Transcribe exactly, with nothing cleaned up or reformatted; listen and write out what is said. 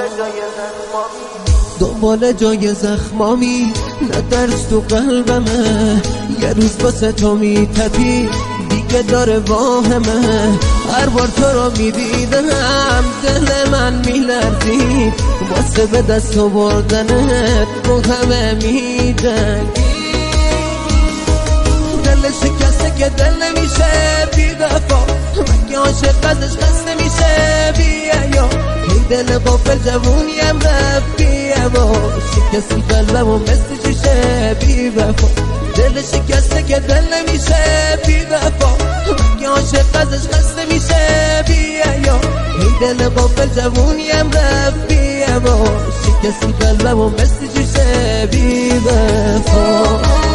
جای زخمامی دنبال جای زخمامی نه درس تو قلبمه یه روز واسه تو میتپی دیگه داره واهمه هر بار تو رو میدیدم دل من میلرزید واسه به دست آوردنت با همه میجنگی دل شکسته که دل نمیشه بی وفا مگه عاشق ازش خسته میشه بی حیا این دل غافل جوونیم رفت بی هوا شکستی قلبمو مثل شیشه بی وفا دل شکسته که دل نمیشه بی وفا مگه عاشق ازش خسته میشه بی حیا این دل غافل جوونیم رفت بی هوا شکستی قلبمو مثل شیشه بی وفا